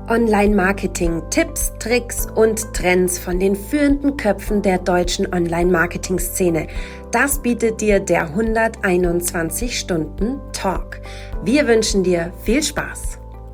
Online-Marketing, Tipps, Tricks und Trends von den führenden Köpfen der deutschen Online-Marketing-Szene. Das bietet dir der 121-Stunden-Talk. Wir wünschen dir viel Spaß.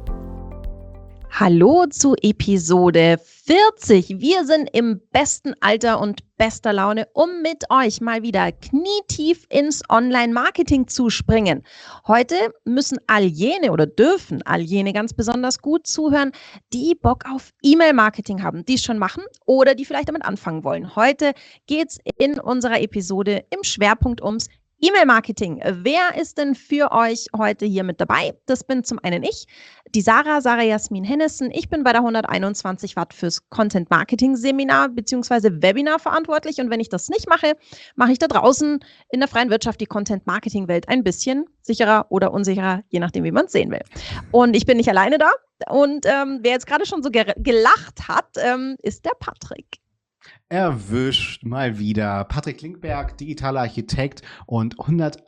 Hallo zu Episode 40. Wir sind im besten Alter und bester Laune, um mit euch mal wieder knietief ins Online-Marketing zu springen. Heute müssen all jene oder dürfen all jene ganz besonders gut zuhören, die Bock auf E-Mail-Marketing haben, die es schon machen oder die vielleicht damit anfangen wollen. Heute geht es in unserer Episode im Schwerpunkt ums E-Mail-Marketing. Wer ist denn für euch heute hier mit dabei? Das bin zum einen ich, die Sarah Jasmin Hennessen. Ich bin bei der 121 Watt fürs Content-Marketing-Seminar bzw. Webinar verantwortlich. Und wenn ich das nicht mache, mache ich da draußen in der freien Wirtschaft die Content-Marketing-Welt ein bisschen sicherer oder unsicherer, je nachdem, wie man es sehen will. Und ich bin nicht alleine da. Und wer jetzt gerade schon so gelacht hat, ist der Patrick. Erwischt mal wieder. Patrick Linkberg, digitaler Architekt und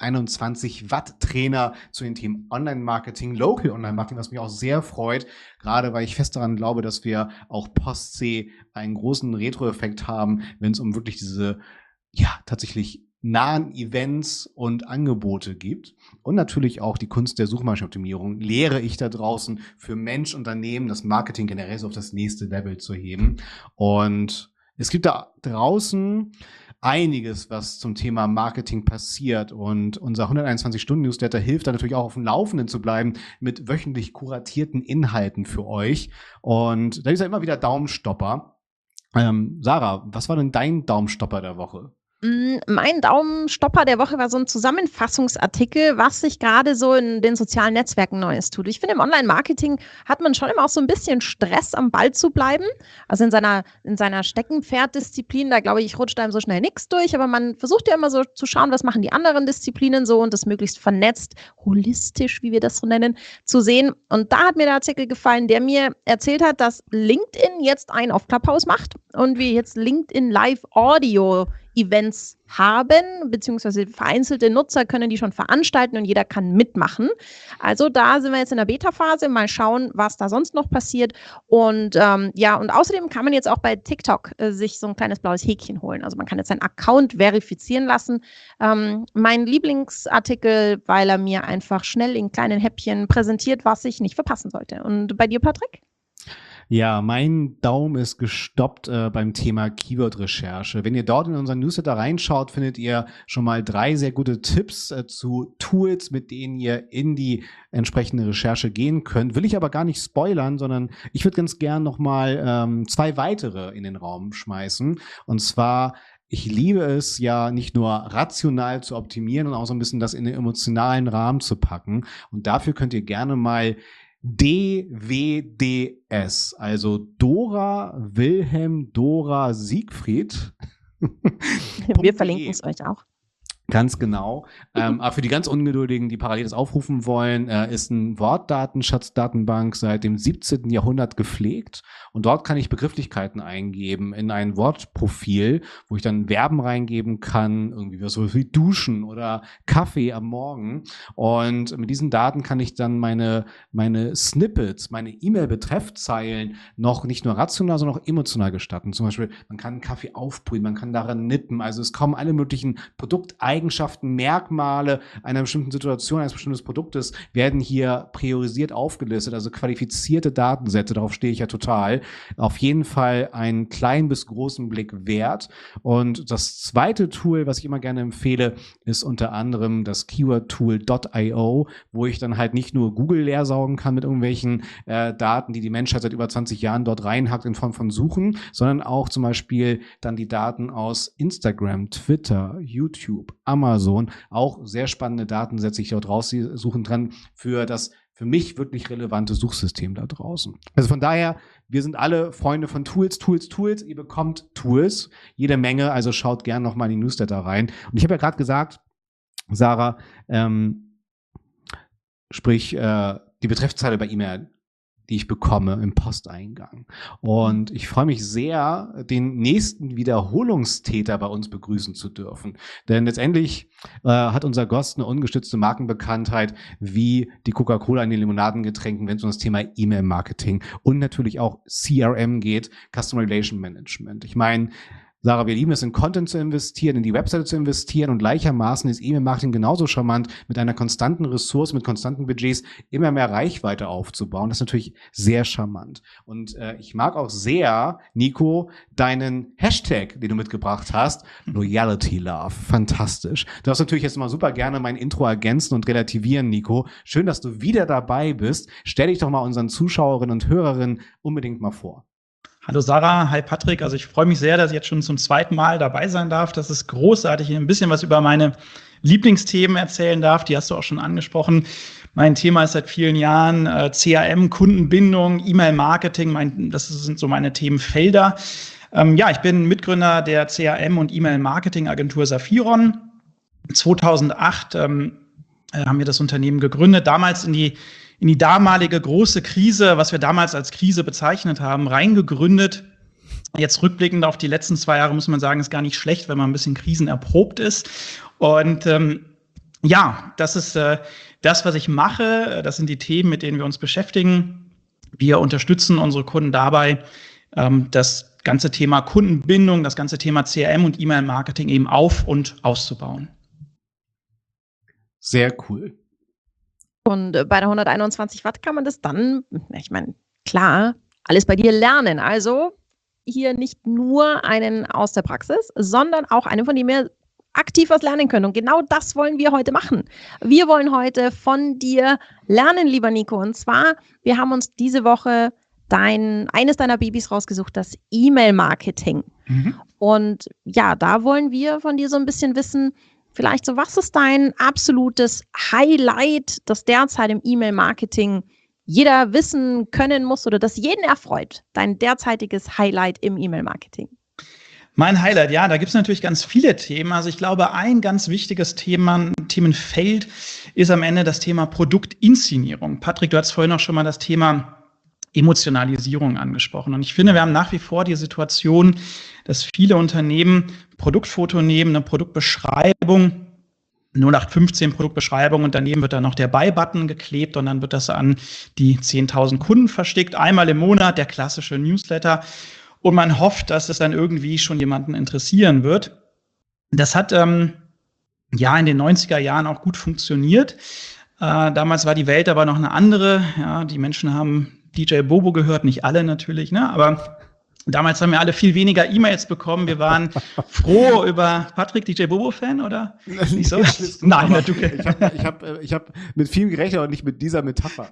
121 Watt Trainer zu den Themen Online-Marketing, Local Online-Marketing, was mich auch sehr freut, gerade weil ich fest daran glaube, dass wir auch Post-C einen großen Retro-Effekt haben, wenn es um wirklich diese, tatsächlich nahen Events und Angebote gibt. Und natürlich auch die Kunst der Suchmaschinenoptimierung lehre ich da draußen für Mensch, Unternehmen, das Marketing generell so auf das nächste Level zu heben. Und es gibt da draußen einiges, was zum Thema Marketing passiert, und unser 121-Stunden-Newsletter hilft da natürlich auch auf dem Laufenden zu bleiben mit wöchentlich kuratierten Inhalten für euch. Und da ist ja immer wieder Daumenstopper. Sarah, was war denn dein Daumenstopper der Woche? Mein Daumenstopper der Woche war so ein Zusammenfassungsartikel, was sich gerade so in den sozialen Netzwerken Neues tut. Ich finde, im Online-Marketing hat man schon immer auch so ein bisschen Stress, am Ball zu bleiben. Also in seiner Steckenpferddisziplin, da glaube ich, rutscht einem so schnell nichts durch, aber man versucht ja immer so zu schauen, was machen die anderen Disziplinen so, und das möglichst vernetzt, holistisch, wie wir das so nennen, zu sehen. Und da hat mir der Artikel gefallen, der mir erzählt hat, dass LinkedIn jetzt einen auf Clubhouse macht und wir jetzt LinkedIn Live Audio Events haben, beziehungsweise vereinzelte Nutzer können die schon veranstalten und jeder kann mitmachen. Also da sind wir jetzt in der Beta-Phase, mal schauen, was da sonst noch passiert. Und und außerdem kann man jetzt auch bei TikTok sich so ein kleines blaues Häkchen holen. Also man kann jetzt seinen Account verifizieren lassen. Mein Lieblingsartikel, weil er mir einfach schnell in kleinen Häppchen präsentiert, was ich nicht verpassen sollte. Und bei dir, Patrick? Ja, mein Daumen ist gestoppt beim Thema Keyword-Recherche. Wenn ihr dort in unseren Newsletter reinschaut, findet ihr schon mal 3 sehr gute Tipps zu Tools, mit denen ihr in die entsprechende Recherche gehen könnt. Will ich aber gar nicht spoilern, sondern ich würde ganz gern noch mal 2 weitere in den Raum schmeißen. Und zwar: Ich liebe es ja, nicht nur rational zu optimieren und auch so ein bisschen das in den emotionalen Rahmen zu packen. Und dafür könnt ihr gerne mal DWDS, also Dora Wilhelm Dora Siegfried. Wir verlinken es euch auch. Ganz genau. Aber für die ganz Ungeduldigen, die parallel das aufrufen wollen, ist ein Wortdatenschatzdatenbank seit dem 17. Jahrhundert gepflegt. Und dort kann ich Begrifflichkeiten eingeben in ein Wortprofil, wo ich dann Verben reingeben kann, irgendwie so wie duschen oder Kaffee am Morgen. Und mit diesen Daten kann ich dann meine Snippets, meine E-Mail-Betreffzeilen noch nicht nur rational, sondern auch emotional gestatten. Zum Beispiel, man kann einen Kaffee aufbrühen, man kann daran nippen. Also es kommen alle möglichen Produkteigenschaften, Merkmale einer bestimmten Situation, eines bestimmten Produktes werden hier priorisiert aufgelistet, also qualifizierte Datensätze, darauf stehe ich ja total. Auf jeden Fall einen kleinen bis großen Blick wert. Und das zweite Tool, was ich immer gerne empfehle, ist unter anderem das Keywordtool.io, wo ich dann halt nicht nur Google leer saugen kann mit irgendwelchen Daten, die die Menschheit seit über 20 Jahren dort reinhackt in Form von Suchen, sondern auch zum Beispiel dann die Daten aus Instagram, Twitter, YouTube, Amazon, auch sehr spannende Datensätze, ich dort raussuchen dran für das für mich wirklich relevante Suchsystem da draußen. Also von daher, wir sind alle Freunde von Tools. Ihr bekommt Tools, jede Menge, also schaut gerne nochmal in die Newsletter rein. Und ich habe ja gerade gesagt, Sarah, sprich die Betreffzeile bei E-Mail, die ich bekomme im Posteingang. Und ich freue mich sehr, den nächsten Wiederholungstäter bei uns begrüßen zu dürfen. Denn letztendlich hat unser Gast eine ungestützte Markenbekanntheit wie die Coca-Cola in den Limonadengetränken, wenn es um das Thema E-Mail-Marketing und natürlich auch CRM geht, Customer Relation Management. Ich meine, Sarah, wir lieben es, in Content zu investieren, in die Webseite zu investieren und gleichermaßen ist E-Mail-Marketing genauso charmant, mit einer konstanten Ressource, mit konstanten Budgets immer mehr Reichweite aufzubauen. Das ist natürlich sehr charmant. Und ich mag auch sehr, Nico, deinen Hashtag, den du mitgebracht hast, Loyalty Love. Fantastisch. Du darfst natürlich jetzt mal super gerne mein Intro ergänzen und relativieren, Nico. Schön, dass du wieder dabei bist. Stell dich doch mal unseren Zuschauerinnen und Hörerinnen unbedingt mal vor. Hallo Sarah, hi Patrick. Also ich freue mich sehr, dass ich jetzt schon zum zweiten Mal dabei sein darf. Das ist großartig, ein bisschen was über meine Lieblingsthemen erzählen darf. Die hast du auch schon angesprochen. Mein Thema ist seit vielen Jahren CRM, Kundenbindung, E-Mail-Marketing. Das sind so meine Themenfelder. Ich bin Mitgründer der CRM- und E-Mail-Marketing-Agentur Saphiron. 2008 haben wir das Unternehmen gegründet. Damals in die damalige große Krise, was wir damals als Krise bezeichnet haben, reingegründet. Jetzt rückblickend auf die letzten 2 Jahre muss man sagen, ist gar nicht schlecht, wenn man ein bisschen krisenerprobt ist. Und das ist das, was ich mache. Das sind die Themen, mit denen wir uns beschäftigen. Wir unterstützen unsere Kunden dabei, das ganze Thema Kundenbindung, das ganze Thema CRM und E-Mail-Marketing eben auf- und auszubauen. Sehr cool. Und bei der 121 Watt kann man das dann, ich meine, klar, alles bei dir lernen. Also hier nicht nur einen aus der Praxis, sondern auch einen, von dem wir aktiv was lernen können. Und genau das wollen wir heute machen. Wir wollen heute von dir lernen, lieber Nico. Und zwar, wir haben uns diese Woche eines deiner Babys rausgesucht, das E-Mail-Marketing. Und ja, da wollen wir von dir so ein bisschen wissen, vielleicht so, was ist dein absolutes Highlight, das derzeit im E-Mail-Marketing jeder wissen können muss oder das jeden erfreut? Dein derzeitiges Highlight im E-Mail-Marketing. Mein Highlight, ja, da gibt es natürlich ganz viele Themen. Also ich glaube, ein ganz wichtiges Themenfeld ist am Ende das Thema Produktinszenierung. Patrick, du hast vorhin auch schon mal das Thema Emotionalisierung angesprochen. Und ich finde, wir haben nach wie vor die Situation, dass viele Unternehmen Produktfoto nehmen, eine Produktbeschreibung, 0815 Produktbeschreibung und daneben wird dann noch der Buy-Button geklebt und dann wird das an die 10.000 Kunden verschickt. Einmal im Monat, der klassische Newsletter. Und man hofft, dass es dann irgendwie schon jemanden interessieren wird. Das hat in den 90er Jahren auch gut funktioniert. Damals war die Welt aber noch eine andere. Ja, die Menschen haben DJ Bobo gehört, nicht alle natürlich, ne? Aber damals haben wir alle viel weniger E-Mails bekommen. Wir waren froh über Patrick, DJ Bobo-Fan, oder? Nicht so? Nein, du. Ich hab mit viel gerechnet, aber nicht mit dieser Metapher.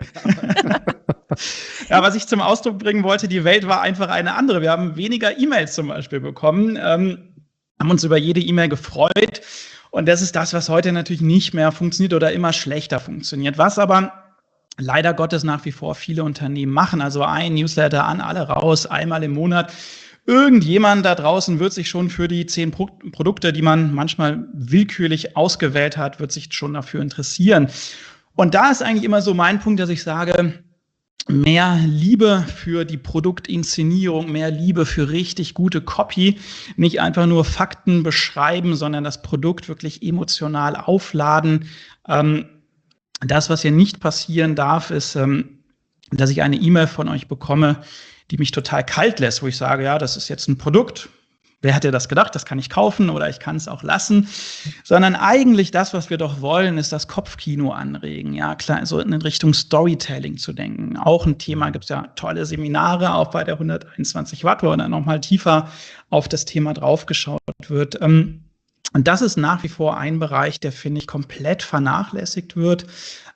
Ja, was ich zum Ausdruck bringen wollte, die Welt war einfach eine andere. Wir haben weniger E-Mails zum Beispiel bekommen, haben uns über jede E-Mail gefreut. Und das ist das, was heute natürlich nicht mehr funktioniert oder immer schlechter funktioniert. Was aber leider Gottes nach wie vor viele Unternehmen machen. Also ein Newsletter an alle raus, einmal im Monat. Irgendjemand da draußen wird sich schon für die 10 Produkte, die man manchmal willkürlich ausgewählt hat, wird sich schon dafür interessieren. Und da ist eigentlich immer so mein Punkt, dass ich sage, mehr Liebe für die Produktinszenierung, mehr Liebe für richtig gute Copy, nicht einfach nur Fakten beschreiben, sondern das Produkt wirklich emotional aufladen. Das, was hier nicht passieren darf, ist, dass ich eine E-Mail von euch bekomme, die mich total kalt lässt, wo ich sage, ja, das ist jetzt ein Produkt. Wer hätte das gedacht? Das kann ich kaufen oder ich kann es auch lassen. Sondern eigentlich das, was wir doch wollen, ist das Kopfkino anregen. Ja, klar, so in Richtung Storytelling zu denken. Auch ein Thema, gibt es ja tolle Seminare, auch bei der 121 Watt, wo dann nochmal tiefer auf das Thema draufgeschaut wird. Und das ist nach wie vor ein Bereich, der, finde ich, komplett vernachlässigt wird.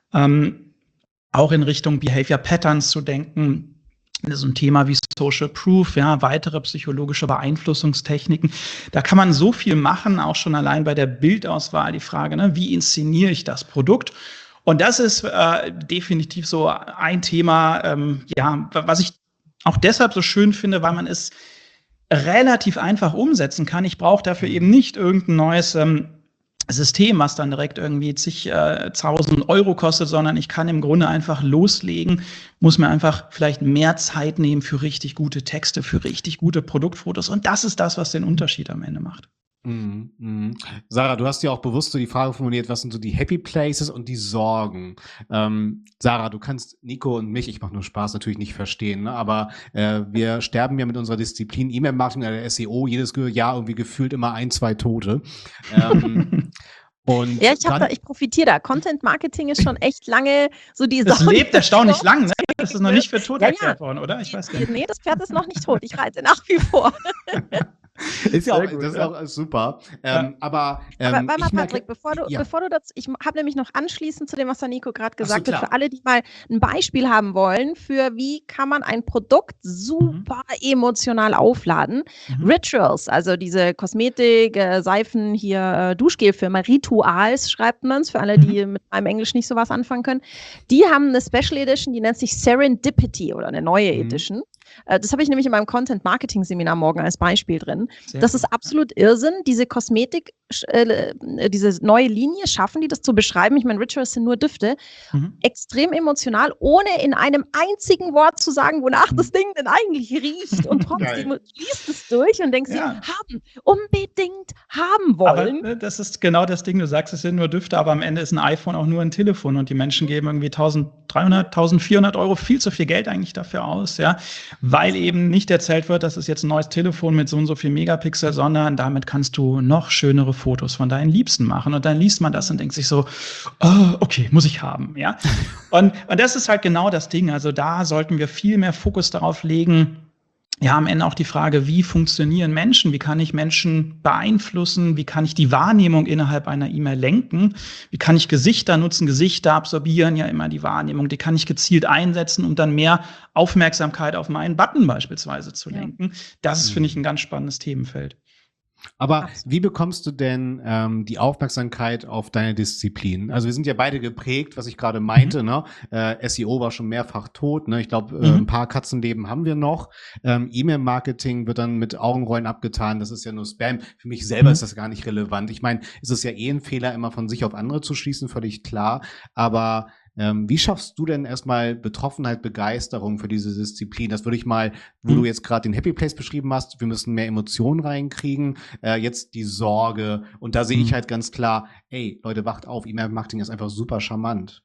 Auch in Richtung Behavior Patterns zu denken. Das ist ein Thema wie Social Proof, ja, weitere psychologische Beeinflussungstechniken. Da kann man so viel machen, auch schon allein bei der Bildauswahl die Frage, ne, wie inszeniere ich das Produkt? Und das ist definitiv so ein Thema, was ich auch deshalb so schön finde, weil man es relativ einfach umsetzen kann. Ich brauche dafür eben nicht irgendein neues System, was dann direkt irgendwie zig-tausend Euro kostet, sondern ich kann im Grunde einfach loslegen, muss mir einfach vielleicht mehr Zeit nehmen für richtig gute Texte, für richtig gute Produktfotos. Und das ist das, was den Unterschied am Ende macht. Sarah, du hast ja auch bewusst so die Frage formuliert, was sind so die Happy Places und die Sorgen? Sarah, du kannst Nico und mich, ich mache nur Spaß, natürlich nicht verstehen, ne? Aber wir sterben ja mit unserer Disziplin E-Mail-Marketing oder SEO jedes Jahr irgendwie gefühlt immer 1, 2 Tote. Und ja, ich profitiere da. Content Marketing ist schon echt lange so die Das Sache. lebt erstaunlich lang, ne? Das ist noch nicht für tot erklärt worden, oder? Ich weiß gar nicht. Nee, das Pferd ist noch nicht tot. Ich reite nach wie vor. Ist ja auch, gut, das ist ja. auch super. Ja. Aber warte mal, ich merke- Patrick, bevor du Ja. dazu, ich habe nämlich noch anschließend zu dem, was der Nico gerade Ach so, gesagt hat, klar. für alle, die mal ein Beispiel haben wollen, für wie kann man ein Produkt super emotional aufladen. Rituals, also diese Kosmetik, Seifen, hier Duschgelfirma, Rituals schreibt man es, für alle, die mit meinem Englisch nicht so was anfangen können. Die haben eine Special Edition, die nennt sich Serendipity oder eine neue Edition. Das habe ich nämlich in meinem Content-Marketing-Seminar morgen als Beispiel drin. Das ist absolut Irrsinn. Diese Kosmetik, diese neue Linie, schaffen die das zu beschreiben? Ich meine, Rituals sind nur Düfte. Extrem emotional, ohne in einem einzigen Wort zu sagen, wonach das Ding denn eigentlich riecht. Und trotzdem liest es durch und denkst dir, unbedingt haben wollen. Aber das ist genau das Ding, du sagst, es sind nur Düfte, aber am Ende ist ein iPhone auch nur ein Telefon und die Menschen geben irgendwie 1.300, 1.400 Euro, viel zu viel Geld eigentlich dafür aus, ja, weil eben nicht erzählt wird, das ist jetzt ein neues Telefon mit so und so viel Megapixel, sondern damit kannst du noch schönere Fotos von deinen Liebsten machen und dann liest man das und denkt sich so, oh, okay, muss ich haben, ja. Und das ist halt genau das Ding, also da sollten wir viel mehr Fokus darauf legen. Ja, am Ende auch die Frage, wie funktionieren Menschen? Wie kann ich Menschen beeinflussen? Wie kann ich die Wahrnehmung innerhalb einer E-Mail lenken? Wie kann ich Gesichter nutzen? Gesichter absorbieren ja immer die Wahrnehmung. Die kann ich gezielt einsetzen, um dann mehr Aufmerksamkeit auf meinen Button beispielsweise zu lenken. Das ist, finde ich, ein ganz spannendes Themenfeld. Aber wie bekommst du denn die Aufmerksamkeit auf deine Disziplin? Also wir sind ja beide geprägt, was ich gerade meinte, ne? SEO war schon mehrfach tot, ne? Ich glaube, ein paar Katzenleben haben wir noch. E-Mail-Marketing wird dann mit Augenrollen abgetan, das ist ja nur Spam. Für mich selber ist das gar nicht relevant. Ich meine, es ist ja eh ein Fehler, immer von sich auf andere zu schließen, völlig klar. Aber wie schaffst du denn erstmal Betroffenheit, Begeisterung für diese Disziplin? Das würde ich mal, wo du jetzt gerade den Happy Place beschrieben hast, wir müssen mehr Emotionen reinkriegen, jetzt die Sorge. Und da sehe ich halt ganz klar, ey, Leute, wacht auf, E-Mail-Marketing ist einfach super charmant.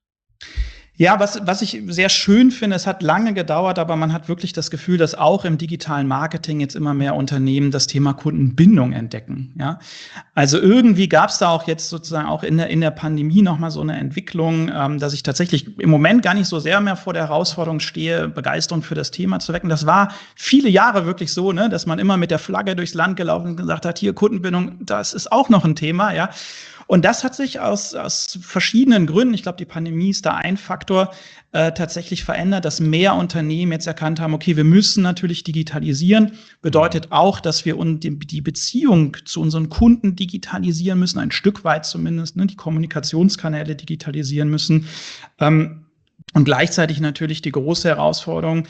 Ja, was ich sehr schön finde, es hat lange gedauert, aber man hat wirklich das Gefühl, dass auch im digitalen Marketing jetzt immer mehr Unternehmen das Thema Kundenbindung entdecken. Ja, also irgendwie gab es da auch jetzt sozusagen auch in der Pandemie noch mal so eine Entwicklung, dass ich tatsächlich im Moment gar nicht so sehr mehr vor der Herausforderung stehe, Begeisterung für das Thema zu wecken. Das war viele Jahre wirklich so, ne, dass man immer mit der Flagge durchs Land gelaufen und gesagt hat, hier Kundenbindung, das ist auch noch ein Thema, ja. Und das hat sich aus verschiedenen Gründen, ich glaube, die Pandemie ist da ein Faktor, tatsächlich verändert, dass mehr Unternehmen jetzt erkannt haben, okay, wir müssen natürlich digitalisieren. Bedeutet auch, dass wir die Beziehung zu unseren Kunden digitalisieren müssen, ein Stück weit zumindest, ne, die Kommunikationskanäle digitalisieren müssen. Und gleichzeitig natürlich die große Herausforderung,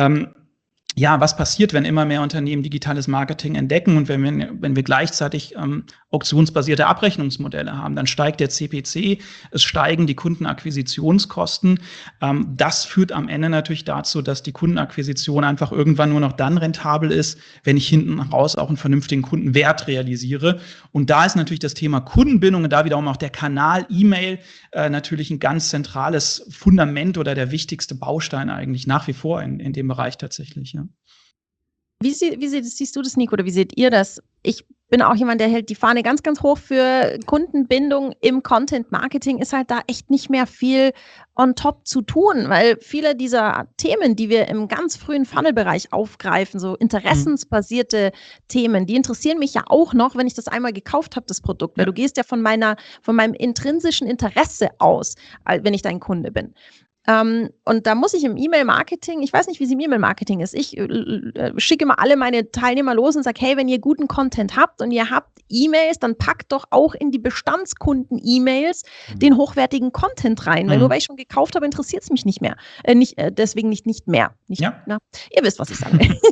ja, was passiert, wenn immer mehr Unternehmen digitales Marketing entdecken und wenn wir gleichzeitig auktionsbasierte Abrechnungsmodelle haben, dann steigt der CPC, es steigen die Kundenakquisitionskosten. Das führt am Ende natürlich dazu, dass die Kundenakquisition einfach irgendwann nur noch dann rentabel ist, wenn ich hinten raus auch einen vernünftigen Kundenwert realisiere. Und da ist natürlich das Thema Kundenbindung und da wiederum auch der Kanal E-Mail natürlich ein ganz zentrales Fundament oder der wichtigste Baustein eigentlich nach wie vor in dem Bereich tatsächlich, ja. Wie siehst du das, Nico, oder wie seht ihr das? Ich bin auch jemand, der hält die Fahne ganz, ganz hoch für Kundenbindung im Content-Marketing. Ist halt da echt nicht mehr viel on top zu tun, weil viele dieser Themen, die wir im ganz frühen Funnel-Bereich aufgreifen, so interessensbasierte Themen, die interessieren mich ja auch noch, wenn ich das einmal gekauft habe, das Produkt. Weil du gehst ja von meinem intrinsischen Interesse aus, wenn ich dein Kunde bin. Und da muss ich im E-Mail-Marketing, ich weiß nicht, wie es im E-Mail-Marketing ist, ich schicke mal alle meine Teilnehmer los und sage, hey, wenn ihr guten Content habt und ihr habt E-Mails, dann packt doch auch in die Bestandskunden-E-Mails den hochwertigen Content rein, weil nur weil ich schon gekauft habe, interessiert es mich nicht mehr. Deswegen nicht mehr. Na, ihr wisst, was ich sagen will.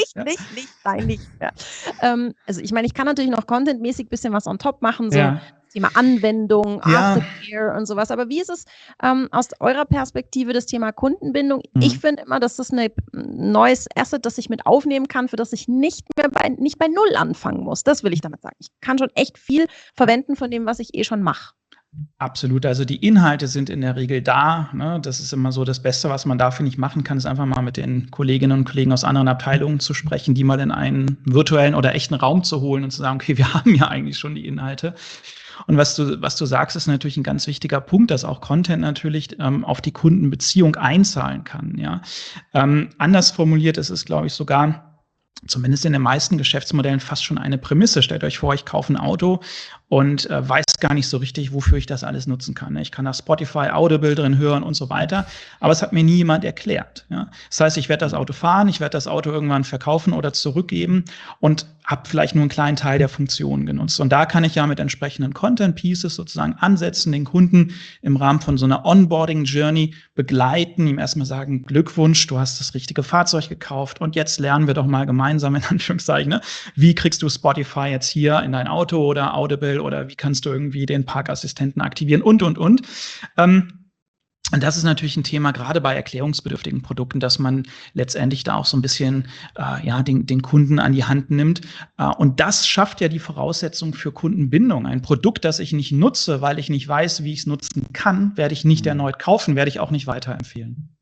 nicht mehr. Also ich meine, ich kann natürlich noch contentmäßig ein bisschen was on top machen, so Thema Anwendung, Ja. Aftercare und sowas. Aber wie ist es aus eurer Perspektive das Thema Kundenbindung? Ich finde immer, dass das ein neues Asset, das ich mit aufnehmen kann, für das ich nicht bei Null anfangen muss. Das will ich damit sagen. Ich kann schon echt viel verwenden von dem, was ich schon mache. Absolut. Also die Inhalte sind in der Regel da. Ne? Das ist immer so das Beste, was man dafür nicht machen kann, ist einfach mal mit den Kolleginnen und Kollegen aus anderen Abteilungen zu sprechen, die mal in einen virtuellen oder echten Raum zu holen und zu sagen, okay, wir haben ja eigentlich schon die Inhalte. Und was du sagst, ist natürlich ein ganz wichtiger Punkt, dass auch Content natürlich auf die Kundenbeziehung einzahlen kann. Ja? Anders formuliert ist es, glaube ich, sogar zumindest in den meisten Geschäftsmodellen fast schon eine Prämisse. Stellt euch vor, ich kaufe ein Auto und weiß gar nicht so richtig, wofür ich das alles nutzen kann. Ich kann da Spotify, Audible drin hören und so weiter, aber es hat mir nie jemand erklärt. Ja? Das heißt, ich werde das Auto fahren, ich werde das Auto irgendwann verkaufen oder zurückgeben und habe vielleicht nur einen kleinen Teil der Funktionen genutzt. Und da kann ich ja mit entsprechenden Content-Pieces sozusagen ansetzen, den Kunden im Rahmen von so einer Onboarding-Journey begleiten, ihm erstmal sagen, Glückwunsch, du hast das richtige Fahrzeug gekauft und jetzt lernen wir doch mal gemeinsam, in Anführungszeichen, ne? Wie kriegst du Spotify jetzt hier in dein Auto oder Audible oder wie kannst du irgendwie den Parkassistenten aktivieren und. Und das ist natürlich ein Thema, gerade bei erklärungsbedürftigen Produkten, dass man letztendlich da auch so ein bisschen den Kunden an die Hand nimmt. Und das schafft ja die Voraussetzung für Kundenbindung. Ein Produkt, das ich nicht nutze, weil ich nicht weiß, wie ich es nutzen kann, werde ich nicht erneut kaufen, werde ich auch nicht weiterempfehlen.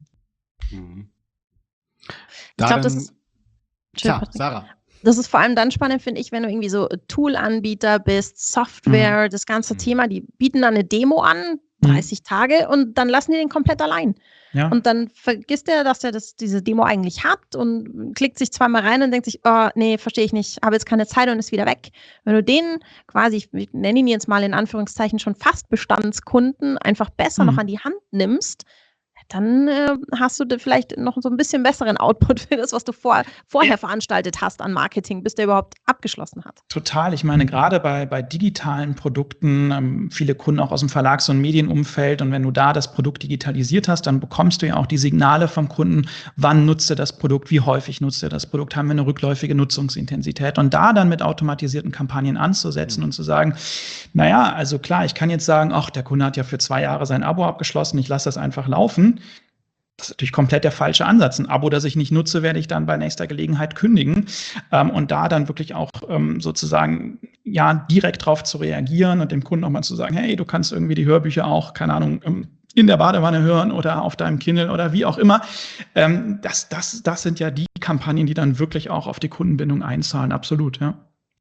Ich glaube, das ist... Klar, Sarah. Das ist vor allem dann spannend, finde ich, wenn du irgendwie so Tool-Anbieter bist, Software, das ganze Thema, die bieten dann eine Demo an, 30 Tage, und dann lassen die den komplett allein. Ja. Und dann vergisst er, dass er diese Demo eigentlich hat und klickt sich zweimal rein und denkt sich, oh, nee, verstehe ich nicht, habe jetzt keine Zeit und ist wieder weg. Wenn du den quasi, ich nenne ihn jetzt mal in Anführungszeichen schon fast Bestandskunden, einfach besser noch an die Hand nimmst, dann hast du vielleicht noch so ein bisschen besseren Output für das, was du vorher veranstaltet hast an Marketing, bis der überhaupt abgeschlossen hat. Total. Ich meine, gerade bei digitalen Produkten, viele Kunden auch aus dem Verlags- und Medienumfeld, und wenn du da das Produkt digitalisiert hast, dann bekommst du ja auch die Signale vom Kunden, wann nutzt er das Produkt, wie häufig nutzt er das Produkt, haben wir eine rückläufige Nutzungsintensität, und da dann mit automatisierten Kampagnen anzusetzen und zu sagen, naja, also klar, ich kann jetzt sagen, ach, der Kunde hat ja für 2 Jahre sein Abo abgeschlossen, ich lasse das einfach laufen. Das ist natürlich komplett der falsche Ansatz. Ein Abo, das ich nicht nutze, werde ich dann bei nächster Gelegenheit kündigen. Und da dann wirklich auch sozusagen direkt drauf zu reagieren und dem Kunden auch mal zu sagen, hey, du kannst irgendwie die Hörbücher auch, keine Ahnung, in der Badewanne hören oder auf deinem Kindle oder wie auch immer. Das sind ja die Kampagnen, die dann wirklich auch auf die Kundenbindung einzahlen. Absolut, ja.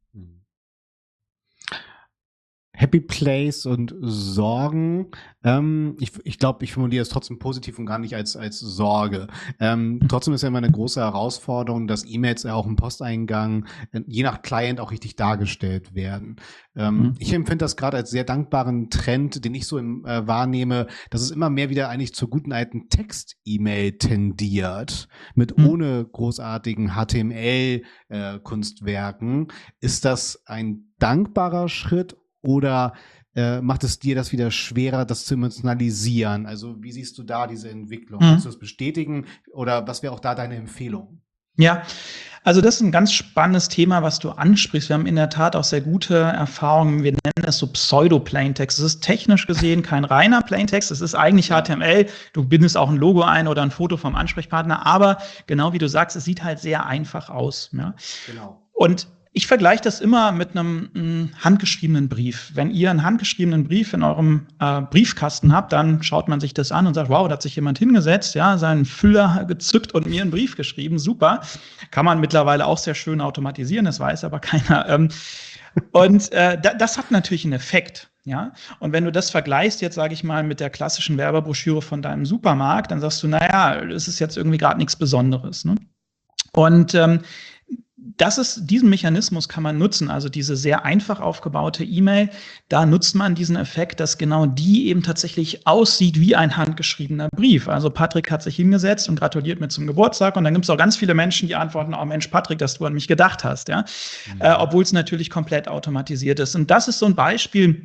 Happy Place und Sorgen. Ich glaube, ich formuliere es trotzdem positiv und gar nicht als Sorge. Trotzdem ist ja immer eine große Herausforderung, dass E-Mails ja auch im Posteingang je nach Client auch richtig dargestellt werden. Ich empfinde das gerade als sehr dankbaren Trend, den ich so wahrnehme, dass es immer mehr wieder eigentlich zur guten alten Text-E-Mail tendiert, mit ohne großartigen HTML-Kunstwerken. Ist das ein dankbarer Schritt? Oder macht es dir das wieder schwerer, das zu emotionalisieren? Also wie siehst du da diese Entwicklung? Kannst du das bestätigen oder was wäre auch da deine Empfehlung? Ja, also das ist ein ganz spannendes Thema, was du ansprichst. Wir haben in der Tat auch sehr gute Erfahrungen. Wir nennen das so Pseudo-Plaintext. Es ist technisch gesehen kein reiner Plaintext. Es ist eigentlich HTML. Du bindest auch ein Logo ein oder ein Foto vom Ansprechpartner. Aber genau wie du sagst, es sieht halt sehr einfach aus. Ja? Genau. Und ich vergleiche das immer mit einem handgeschriebenen Brief. Wenn ihr einen handgeschriebenen Brief in eurem Briefkasten habt, dann schaut man sich das an und sagt, wow, da hat sich jemand hingesetzt, ja, seinen Füller gezückt und mir einen Brief geschrieben, super. Kann man mittlerweile auch sehr schön automatisieren, das weiß aber keiner. Das hat natürlich einen Effekt. Ja, und wenn du das vergleichst, jetzt sage ich mal, mit der klassischen Werbebroschüre von deinem Supermarkt, dann sagst du, naja, das ist jetzt irgendwie gerade nichts Besonderes. Ne? Und diesen Mechanismus kann man nutzen, also diese sehr einfach aufgebaute E-Mail, da nutzt man diesen Effekt, dass genau die eben tatsächlich aussieht wie ein handgeschriebener Brief. Also Patrick hat sich hingesetzt und gratuliert mir zum Geburtstag, und dann gibt es auch ganz viele Menschen, die antworten, oh Mensch, Patrick, dass du an mich gedacht hast, ja, obwohl es natürlich komplett automatisiert ist. Und das ist so ein Beispiel,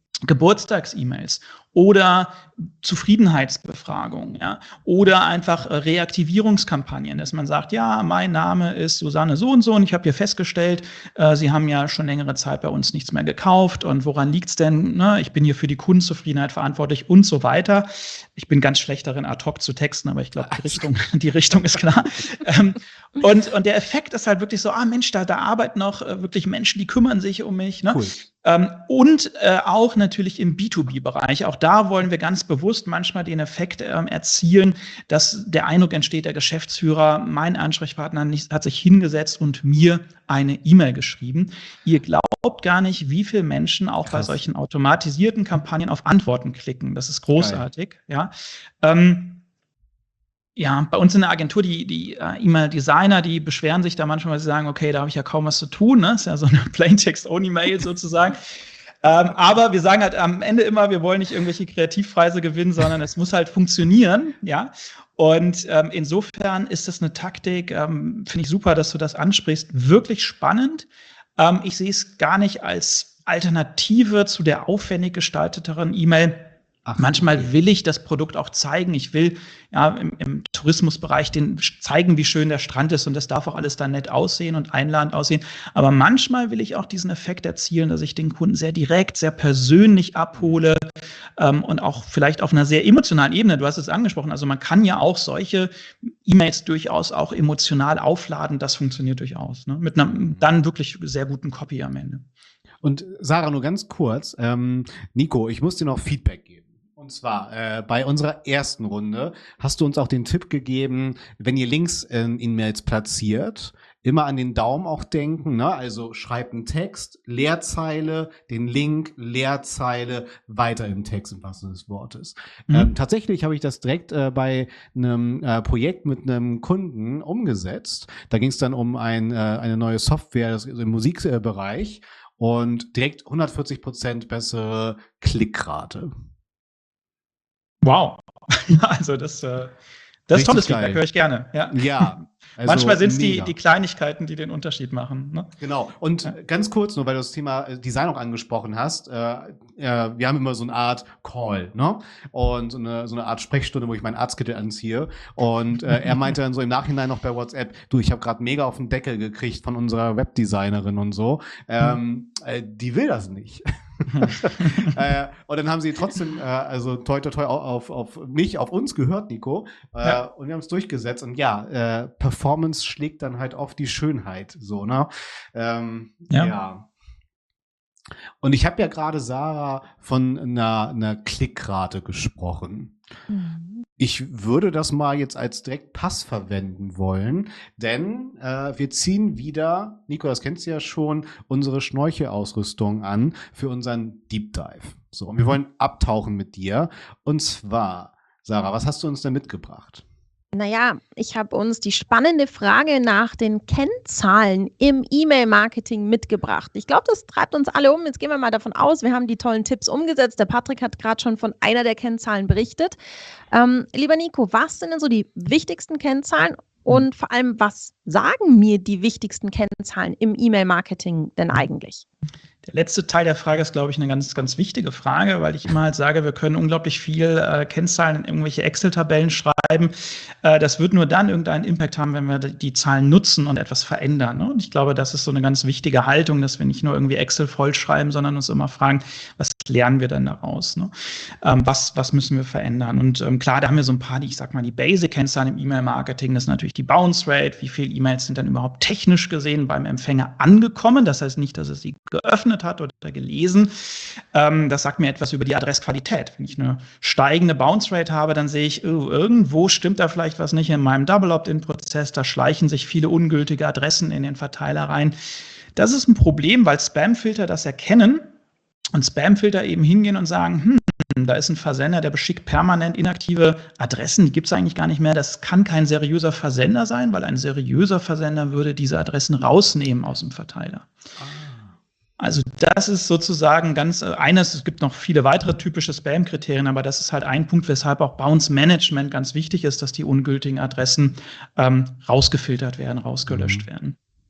Geburtstags-E-Mails oder Zufriedenheitsbefragungen, ja, oder einfach Reaktivierungskampagnen, dass man sagt, ja, mein Name ist Susanne so und ich habe hier festgestellt, Sie haben ja schon längere Zeit bei uns nichts mehr gekauft und woran liegt's denn? Ne? Ich bin hier für die Kundenzufriedenheit verantwortlich und so weiter. Ich bin ganz schlecht darin, ad hoc zu texten, aber ich glaube, die Richtung ist klar. Und der Effekt ist halt wirklich so, Mensch, da arbeiten noch wirklich Menschen, die kümmern sich um mich. Ne? Cool. Und auch natürlich im B2B-Bereich. Auch da wollen wir ganz bewusst manchmal den Effekt erzielen, dass der Eindruck entsteht, der Geschäftsführer, mein Ansprechpartner, hat sich hingesetzt und mir eine E-Mail geschrieben. Ihr glaubt gar nicht, wie viele Menschen auch bei solchen automatisierten Kampagnen auf Antworten klicken. Das ist großartig. Ja. Ja, bei uns in der Agentur, die E-Mail-Designer, die beschweren sich da manchmal, weil sie sagen, okay, da habe ich ja kaum was zu tun, ne? Ist ja so eine Plain-Text-Only-Mail sozusagen. Aber wir sagen halt am Ende immer, wir wollen nicht irgendwelche Kreativpreise gewinnen, sondern es muss halt funktionieren, ja. Und insofern ist das eine Taktik, finde ich super, dass du das ansprichst, wirklich spannend. Ich sehe es gar nicht als Alternative zu der aufwendig gestalteteren E-Mail. Manchmal will ich das Produkt auch zeigen. Ich will im Tourismusbereich zeigen, wie schön der Strand ist und das darf auch alles dann nett aussehen und einladend aussehen. Aber manchmal will ich auch diesen Effekt erzielen, dass ich den Kunden sehr direkt, sehr persönlich abhole und auch vielleicht auf einer sehr emotionalen Ebene. Du hast es angesprochen. Also man kann ja auch solche E-Mails durchaus auch emotional aufladen. Das funktioniert durchaus, ne? Mit einem dann wirklich sehr guten Copy am Ende. Und Sarah, nur ganz kurz. Nico, ich muss dir noch Feedback geben. Und zwar, bei unserer ersten Runde hast du uns auch den Tipp gegeben, wenn ihr Links in E-Mails platziert, immer an den Daumen auch denken, ne? Also schreibt einen Text, Leerzeile, den Link, Leerzeile, weiter im Text im wahrsten Sinne des Wortes. Tatsächlich habe ich das direkt bei einem Projekt mit einem Kunden umgesetzt. Da ging es dann um eine neue Software im Musikbereich und direkt 140% bessere Klickrate. Wow. Also das ist tolles Feedback, höre ich gerne. Ja. Also manchmal sind es die Kleinigkeiten, die den Unterschied machen. Ne? Genau. Und ganz kurz, nur weil du das Thema Design auch angesprochen hast, wir haben immer so eine Art Call, ne? Und so eine Art Sprechstunde, wo ich meinen Arztkittel anziehe. Und er meinte dann so im Nachhinein noch bei WhatsApp, du, ich habe gerade mega auf den Deckel gekriegt von unserer Webdesignerin und so. Die will das nicht. Und dann haben sie trotzdem, also toi toi toi auf uns gehört, Nico. Und wir haben es durchgesetzt. Und Performance schlägt dann halt auf die Schönheit. So, ne? Ja. Und ich habe ja gerade, Sarah, von einer Klickrate gesprochen. Ich würde das mal jetzt als Direktpass verwenden wollen, denn wir ziehen wieder, Nico, das kennst du ja schon, unsere Schnorchelausrüstung an für unseren Deep Dive. So, und wir wollen abtauchen mit dir. Und zwar, Sarah, was hast du uns denn mitgebracht? Naja, ich habe uns die spannende Frage nach den Kennzahlen im E-Mail-Marketing mitgebracht. Ich glaube, das treibt uns alle um. Jetzt gehen wir mal davon aus, wir haben die tollen Tipps umgesetzt. Der Patrick hat gerade schon von einer der Kennzahlen berichtet. Lieber Nico, was sind denn so die wichtigsten Kennzahlen und vor allem, was sagen mir die wichtigsten Kennzahlen im E-Mail-Marketing denn eigentlich? Der letzte Teil der Frage ist, glaube ich, eine ganz, ganz wichtige Frage, weil ich immer halt sage, wir können unglaublich viel Kennzahlen in irgendwelche Excel-Tabellen schreiben. Das wird nur dann irgendeinen Impact haben, wenn wir die Zahlen nutzen und etwas verändern. Ne? Und ich glaube, das ist so eine ganz wichtige Haltung, dass wir nicht nur irgendwie Excel vollschreiben, sondern uns immer fragen, was lernen wir denn daraus? Ne? Was müssen wir verändern? Und klar, da haben wir so ein paar, die Basic-Kennzahlen im E-Mail-Marketing. Das ist natürlich die Bounce Rate. Wie viele E-Mails sind dann überhaupt technisch gesehen beim Empfänger angekommen? Das heißt nicht, dass es sie geöffnet hat oder gelesen. Das sagt mir etwas über die Adressqualität. Wenn ich eine steigende Bounce Rate habe, dann sehe ich, irgendwo stimmt da vielleicht was nicht in meinem Double Opt-in-Prozess. Da schleichen sich viele ungültige Adressen in den Verteiler rein. Das ist ein Problem, weil Spamfilter das erkennen und Spamfilter eben hingehen und sagen, da ist ein Versender, der beschickt permanent inaktive Adressen, die gibt es eigentlich gar nicht mehr. Das kann kein seriöser Versender sein, weil ein seriöser Versender würde diese Adressen rausnehmen aus dem Verteiler. Also das ist sozusagen es gibt noch viele weitere typische Spam-Kriterien, aber das ist halt ein Punkt, weshalb auch Bounce-Management ganz wichtig ist, dass die ungültigen Adressen rausgefiltert werden, rausgelöscht werden.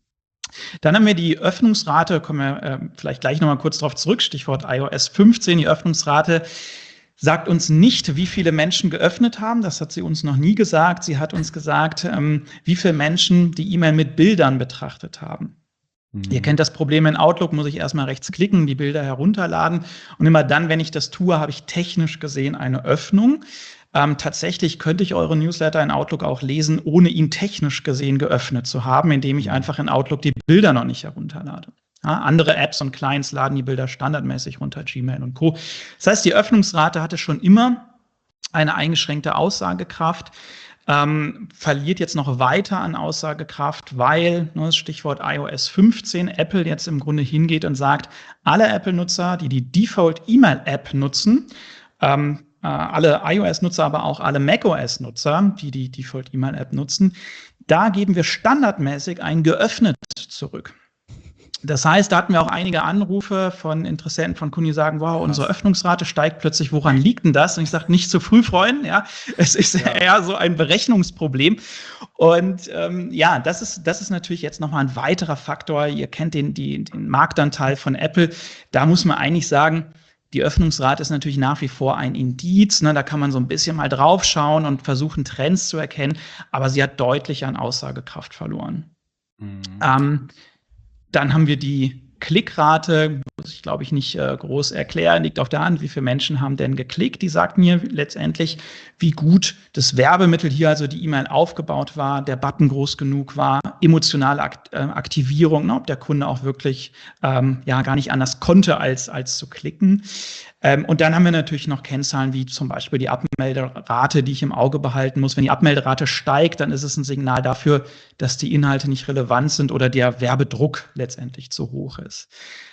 Dann haben wir die Öffnungsrate, kommen wir vielleicht gleich nochmal kurz drauf zurück, Stichwort iOS 15. Die Öffnungsrate sagt uns nicht, wie viele Menschen geöffnet haben. Das hat sie uns noch nie gesagt. Sie hat uns gesagt, wie viele Menschen die E-Mail mit Bildern betrachtet haben. Ihr kennt das Problem in Outlook, muss ich erstmal rechts klicken, die Bilder herunterladen. Und immer dann, wenn ich das tue, habe ich technisch gesehen eine Öffnung. Tatsächlich könnte ich eure Newsletter in Outlook auch lesen, ohne ihn technisch gesehen geöffnet zu haben, indem ich einfach in Outlook die Bilder noch nicht herunterlade. Ja, andere Apps und Clients laden die Bilder standardmäßig runter, Gmail und Co. Das heißt, die Öffnungsrate hatte schon immer eine eingeschränkte Aussagekraft, verliert jetzt noch weiter an Aussagekraft, weil, Stichwort iOS 15, Apple jetzt im Grunde hingeht und sagt, alle Apple-Nutzer, die die Default-E-Mail-App nutzen, alle iOS-Nutzer, aber auch alle macOS-Nutzer, die die Default-E-Mail-App nutzen, da geben wir standardmäßig ein geöffnet zurück. Das heißt, da hatten wir auch einige Anrufe von Interessenten, von Kunden, die sagen, wow, unsere Öffnungsrate steigt plötzlich, woran liegt denn das? Und ich sage, nicht zu früh freuen, ja, es ist eher so ein Berechnungsproblem. Und das ist natürlich jetzt nochmal ein weiterer Faktor. Ihr kennt den Marktanteil von Apple. Da muss man eigentlich sagen, die Öffnungsrate ist natürlich nach wie vor ein Indiz, ne? Da kann man so ein bisschen mal drauf schauen und versuchen, Trends zu erkennen, aber sie hat deutlich an Aussagekraft verloren. Dann haben wir die Klickrate, muss ich glaube ich nicht groß erklären, liegt auf der Hand, wie viele Menschen haben denn geklickt. Die sagt mir letztendlich, wie gut das Werbemittel hier, also die E-Mail aufgebaut war, der Button groß genug war, emotionale Aktivierung, ne, ob der Kunde auch wirklich gar nicht anders konnte, als zu klicken. Und dann haben wir natürlich noch Kennzahlen wie zum Beispiel die Abmelderate, die ich im Auge behalten muss. Wenn die Abmelderate steigt, dann ist es ein Signal dafür, dass die Inhalte nicht relevant sind oder der Werbedruck letztendlich zu hoch ist.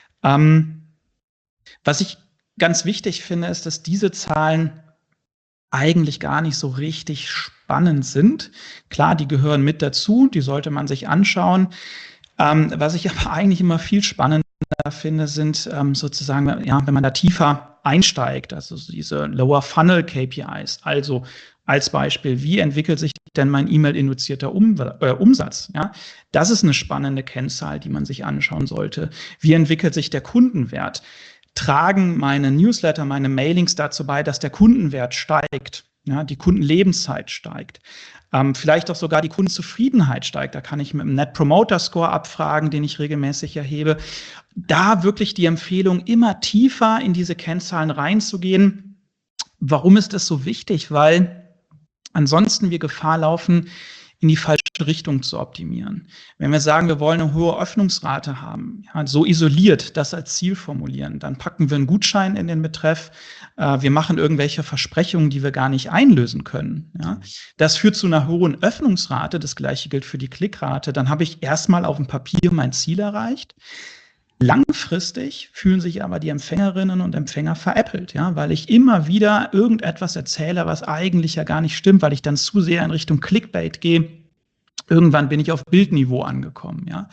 Was ich ganz wichtig finde, ist, dass diese Zahlen eigentlich gar nicht so richtig spannend sind. Klar, die gehören mit dazu, die sollte man sich anschauen. Was ich aber eigentlich immer viel spannender finde, sind sozusagen, wenn man da tiefer einsteigt, also diese Lower Funnel KPIs. Also als Beispiel, wie entwickelt sich denn mein E-Mail-induzierter Umsatz? Ja, das ist eine spannende Kennzahl, die man sich anschauen sollte. Wie entwickelt sich der Kundenwert? Tragen meine Newsletter, meine Mailings dazu bei, dass der Kundenwert steigt? Ja, die Kundenlebenszeit steigt. Vielleicht auch sogar die Kundenzufriedenheit steigt. Da kann ich mit dem Net Promoter Score abfragen, den ich regelmäßig erhebe. Da wirklich die Empfehlung, immer tiefer in diese Kennzahlen reinzugehen. Warum ist das so wichtig? Weil ansonsten wir Gefahr laufen, in die falsche Richtung zu optimieren. Wenn wir sagen, wir wollen eine hohe Öffnungsrate haben, so isoliert das als Ziel formulieren, dann packen wir einen Gutschein in den Betreff, wir machen irgendwelche Versprechungen, die wir gar nicht einlösen können. Ja. Das führt zu einer hohen Öffnungsrate, das Gleiche gilt für die Klickrate, dann habe ich erstmal auf dem Papier mein Ziel erreicht. Langfristig fühlen sich aber die Empfängerinnen und Empfänger veräppelt, ja, weil ich immer wieder irgendetwas erzähle, was eigentlich ja gar nicht stimmt, weil ich dann zu sehr in Richtung Clickbait gehe. Irgendwann bin ich auf Bildniveau angekommen, ja.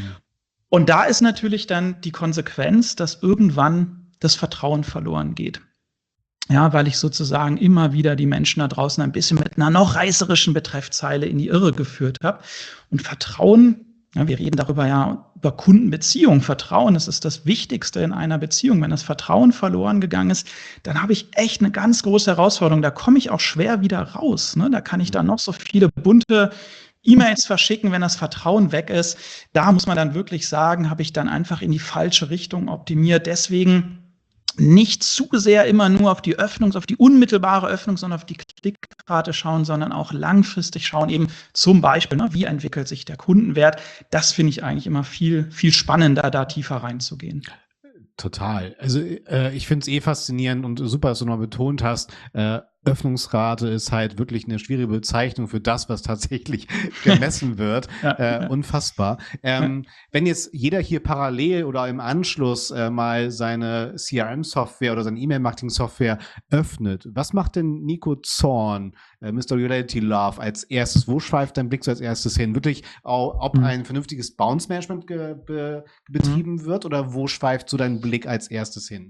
Und da ist natürlich dann die Konsequenz, dass irgendwann das Vertrauen verloren geht. Ja, weil ich sozusagen immer wieder die Menschen da draußen ein bisschen mit einer noch reißerischen Betreffzeile in die Irre geführt habe. Und Vertrauen, ja, wir reden darüber über Kundenbeziehung. Vertrauen, das ist das Wichtigste in einer Beziehung. Wenn das Vertrauen verloren gegangen ist, dann habe ich echt eine ganz große Herausforderung. Da komme ich auch schwer wieder raus. Ne? Da kann ich dann noch so viele bunte E-Mails verschicken, wenn das Vertrauen weg ist. Da muss man dann wirklich sagen, habe ich dann einfach in die falsche Richtung optimiert. Deswegen nicht zu sehr immer nur auf die unmittelbare Öffnung, sondern auf die Klickrate schauen, sondern auch langfristig schauen, eben zum Beispiel, wie entwickelt sich der Kundenwert. Das finde ich eigentlich immer viel, viel spannender, da tiefer reinzugehen. Total. Also ich finde es faszinierend und super, dass du noch betont hast, Öffnungsrate ist halt wirklich eine schwierige Bezeichnung für das, was tatsächlich gemessen wird. Unfassbar. Wenn jetzt jeder hier parallel oder im Anschluss mal seine CRM-Software oder seine E-Mail-Marketing-Software öffnet, was macht denn Nico Zorn, Mr. Reality Love, als erstes? Wo schweift dein Blick so als erstes hin? Wirklich, ob ein vernünftiges Bounce-Management betrieben wird oder wo schweift so dein Blick als erstes hin?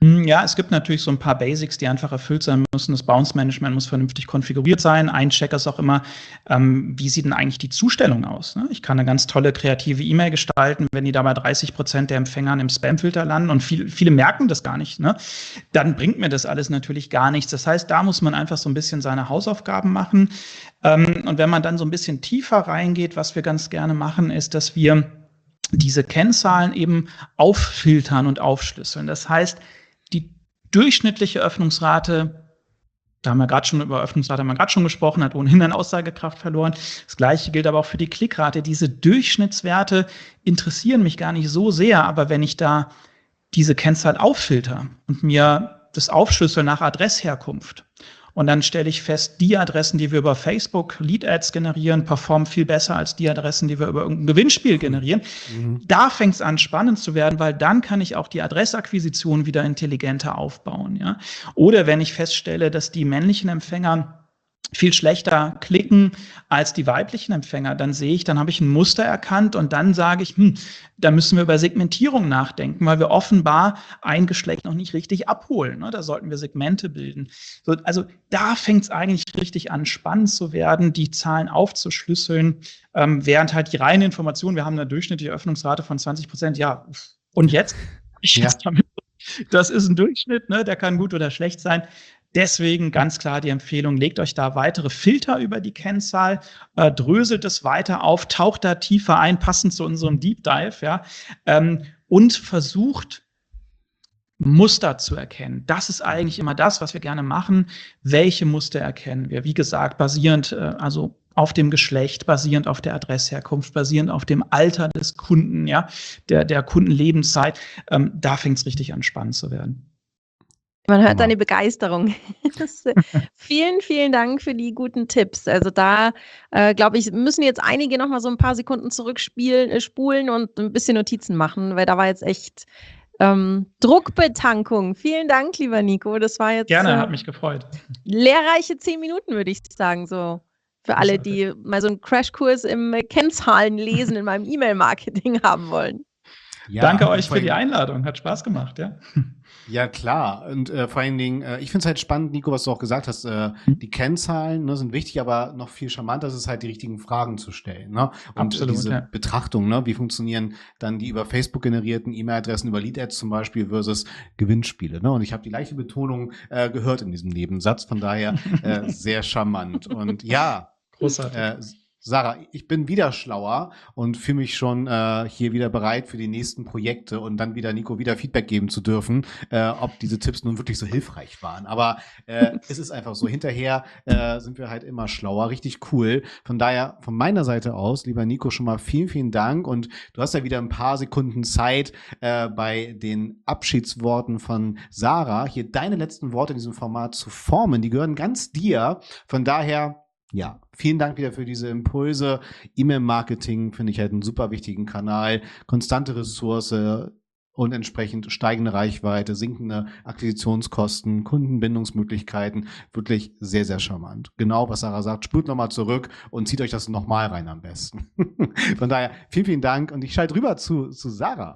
Ja, es gibt natürlich so ein paar Basics, die einfach erfüllt sein müssen. Das Bounce-Management muss vernünftig konfiguriert sein. Ein Check ist auch immer, wie sieht denn eigentlich die Zustellung aus? Ne? Ich kann eine ganz tolle kreative E-Mail gestalten, wenn die dabei 30% der Empfängern im Spamfilter landen und viele merken das gar nicht, ne? Dann bringt mir das alles natürlich gar nichts. Das heißt, da muss man einfach so ein bisschen seine Hausaufgaben machen. Und wenn man dann so ein bisschen tiefer reingeht, was wir ganz gerne machen, ist, dass wir diese Kennzahlen eben auffiltern und aufschlüsseln. Das heißt, die durchschnittliche Öffnungsrate, da haben wir gerade schon über Öffnungsrate gesprochen, hat ohnehin an Aussagekraft verloren. Das Gleiche gilt aber auch für die Klickrate. Diese Durchschnittswerte interessieren mich gar nicht so sehr, aber wenn ich da diese Kennzahl auffilter und mir das aufschlüssel nach Adressherkunft und dann stelle ich fest, die Adressen, die wir über Facebook Lead-Ads generieren, performen viel besser als die Adressen, die wir über irgendein Gewinnspiel generieren. Da fängt es an, spannend zu werden, weil dann kann ich auch die Adressakquisition wieder intelligenter aufbauen. Ja? Oder wenn ich feststelle, dass die männlichen Empfänger viel schlechter klicken als die weiblichen Empfänger, dann habe ich ein Muster erkannt und dann sage ich, da müssen wir über Segmentierung nachdenken, weil wir offenbar ein Geschlecht noch nicht richtig abholen. Ne? Da sollten wir Segmente bilden. So, also da fängt es eigentlich richtig an, spannend zu werden, die Zahlen aufzuschlüsseln, während halt die reine Information, wir haben eine durchschnittliche Öffnungsrate von 20%, ja, und jetzt? Das ist ein Durchschnitt, ne? Der kann gut oder schlecht sein. Deswegen ganz klar die Empfehlung, legt euch da weitere Filter über die Kennzahl, dröselt es weiter auf, taucht da tiefer ein, passend zu unserem Deep Dive, ja, und versucht, Muster zu erkennen. Das ist eigentlich immer das, was wir gerne machen. Welche Muster erkennen wir? Wie gesagt, basierend, also auf dem Geschlecht, basierend auf der Adressherkunft, basierend auf dem Alter des Kunden, ja, der Kundenlebenszeit. Da fängt es richtig an, spannend zu werden. Man hört deine Begeisterung. Vielen, vielen Dank für die guten Tipps. Also da, glaube ich, müssen jetzt einige noch mal so ein paar Sekunden spulen und ein bisschen Notizen machen, weil da war jetzt echt Druckbetankung. Vielen Dank, lieber Nico. Das war jetzt gerne, hat mich gefreut. Lehrreiche 10 Minuten, würde ich sagen, so. Für alle, die mal so einen Crashkurs im Kennzahlenlesen in meinem E-Mail-Marketing haben wollen. Ja, danke euch für die Einladung. Hat Spaß gemacht, ja. Ja, klar. Und vor allen Dingen, ich finde es halt spannend, Nico, was du auch gesagt hast. Die Kennzahlen, ne, sind wichtig, aber noch viel charmanter ist es halt, die richtigen Fragen zu stellen. Ne? Und absolut, diese Betrachtung, ne, wie funktionieren dann die über Facebook generierten E-Mail-Adressen, über Lead-Ads zum Beispiel versus Gewinnspiele. Ne? Und ich habe die gleiche Betonung gehört in diesem Nebensatz. Von daher sehr charmant. Und ja, großartig. Sarah, ich bin wieder schlauer und fühle mich schon hier wieder bereit für die nächsten Projekte und dann wieder Nico wieder Feedback geben zu dürfen, ob diese Tipps nun wirklich so hilfreich waren. Aber es ist einfach so, hinterher sind wir halt immer schlauer, richtig cool. Von daher, von meiner Seite aus, lieber Nico, schon mal vielen, vielen Dank und du hast ja wieder ein paar Sekunden Zeit bei den Abschiedsworten von Sarah, hier deine letzten Worte in diesem Format zu formen. Die gehören ganz dir. Von daher, ja, vielen Dank wieder für diese Impulse. E-Mail-Marketing finde ich halt einen super wichtigen Kanal. Konstante Ressource und entsprechend steigende Reichweite, sinkende Akquisitionskosten, Kundenbindungsmöglichkeiten. Wirklich sehr, sehr charmant. Genau, was Sarah sagt. Spult nochmal zurück und zieht euch das nochmal rein am besten. Von daher, vielen, vielen Dank. Und ich schalte rüber zu Sarah.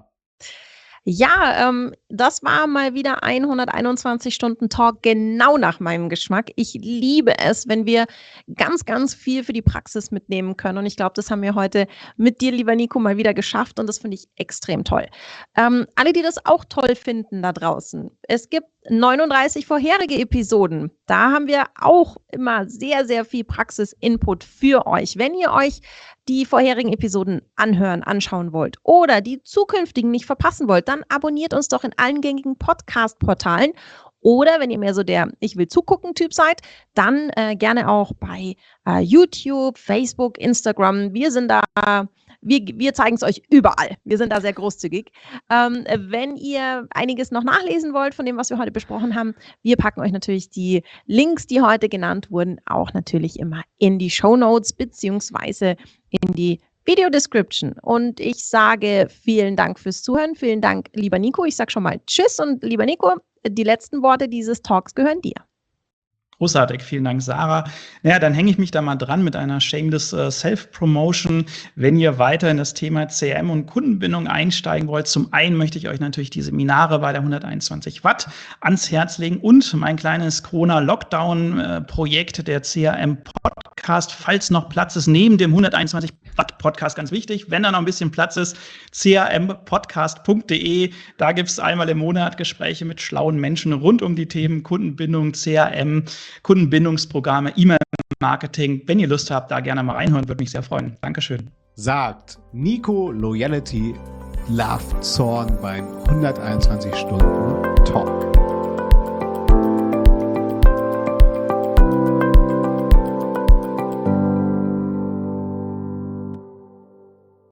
Ja, das war mal wieder 121 Stunden Talk, genau nach meinem Geschmack. Ich liebe es, wenn wir ganz, ganz viel für die Praxis mitnehmen können. Und ich glaube, das haben wir heute mit dir, lieber Nico, mal wieder geschafft. Und das finde ich extrem toll. Alle, die das auch toll finden da draußen. Es gibt 39 vorherige Episoden. Da haben wir auch immer sehr, sehr viel Praxis-Input für euch. Wenn ihr euch die vorherigen Episoden anschauen wollt oder die zukünftigen nicht verpassen wollt, dann abonniert uns doch in allen gängigen Podcast-Portalen. Oder wenn ihr mehr so der Ich-will-zugucken-Typ seid, dann gerne auch bei YouTube, Facebook, Instagram. Wir sind da, wir zeigen es euch überall. Wir sind da sehr großzügig. Wenn ihr einiges noch nachlesen wollt von dem, was wir heute besprochen haben, wir packen euch natürlich die Links, die heute genannt wurden, auch natürlich immer in die Shownotes beziehungsweise in die Video-Description. Und ich sage vielen Dank fürs Zuhören. Vielen Dank, lieber Nico. Ich sage schon mal Tschüss und lieber Nico, die letzten Worte dieses Talks gehören dir. Großartig, vielen Dank, Sarah. Naja, dann hänge ich mich da mal dran mit einer shameless Self-Promotion. Wenn ihr weiter in das Thema CRM und Kundenbindung einsteigen wollt, zum einen möchte ich euch natürlich die Seminare bei der 121 Watt ans Herz legen und mein kleines Corona-Lockdown-Projekt, der CRM-Podcast, falls noch Platz ist, neben dem 121 Watt-Podcast, ganz wichtig, wenn da noch ein bisschen Platz ist, crmpodcast.de. Da gibt es einmal im Monat Gespräche mit schlauen Menschen rund um die Themen Kundenbindung, CRM, Kundenbindungsprogramme, E-Mail-Marketing. Wenn ihr Lust habt, da gerne mal reinhören, würde mich sehr freuen. Dankeschön. Sagt Nico Loyalty Love Zorn beim 121 Stunden Talk.